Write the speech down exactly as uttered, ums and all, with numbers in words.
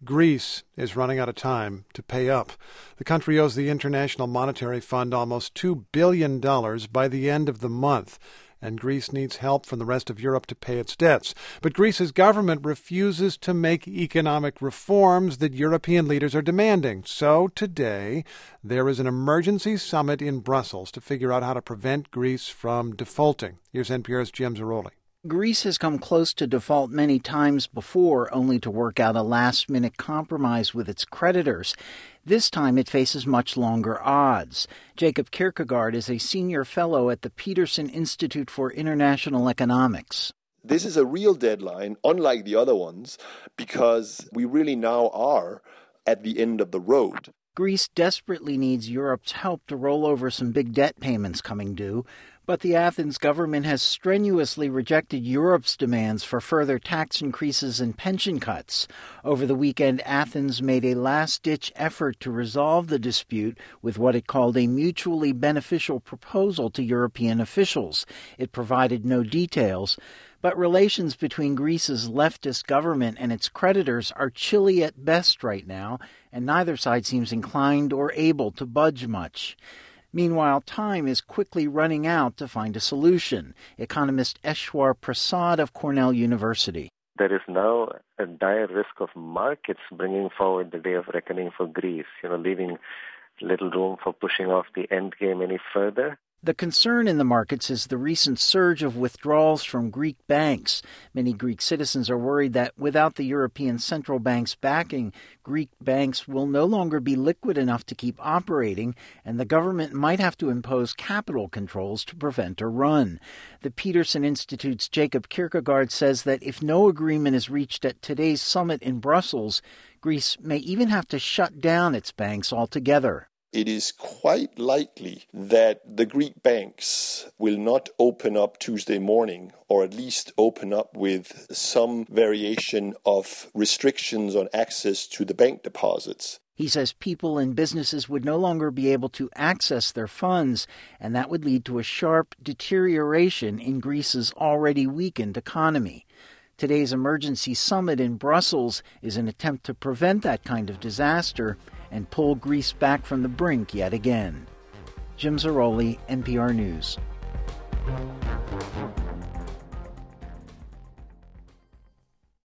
Greece is running out of time to pay up. The country owes the International Monetary Fund almost two billion dollars by the end of the month, and Greece needs help from the rest of Europe to pay its debts. But Greece's government refuses to make economic reforms that European leaders are demanding. So today, there is an emergency summit in Brussels to figure out how to prevent Greece from defaulting. Here's N P R's Jim Zarroli. Greece has come close to default many times before, only to work out a last-minute compromise with its creditors. This time it faces much longer odds. Jacob Kierkegaard is a senior fellow at the Peterson Institute for International Economics. This is a real deadline, unlike the other ones, because we really now are at the end of the road. Greece desperately needs Europe's help to roll over some big debt payments coming due. But the Athens government has strenuously rejected Europe's demands for further tax increases and pension cuts. Over the weekend, Athens made a last-ditch effort to resolve the dispute with what it called a mutually beneficial proposal to European officials. It provided no details, but relations between Greece's leftist government and its creditors are chilly at best right now, and neither side seems inclined or able to budge much. Meanwhile, time is quickly running out to find a solution. Economist Eshwar Prasad of Cornell University. There is now a dire risk of markets bringing forward the day of reckoning for Greece, you know, leaving little room for pushing off the end game any further. The concern in the markets is the recent surge of withdrawals from Greek banks. Many Greek citizens are worried that without the European Central Bank's backing, Greek banks will no longer be liquid enough to keep operating, and the government might have to impose capital controls to prevent a run. The Peterson Institute's Jacob Kierkegaard says that if no agreement is reached at today's summit in Brussels, Greece may even have to shut down its banks altogether. It is quite likely that the Greek banks will not open up Tuesday morning, or at least open up with some variation of restrictions on access to the bank deposits. He says people and businesses would no longer be able to access their funds, and that would lead to a sharp deterioration in Greece's already weakened economy. Today's emergency summit in Brussels is an attempt to prevent that kind of disaster and pull Greece back from the brink yet again. Jim Zarroli, N P R News.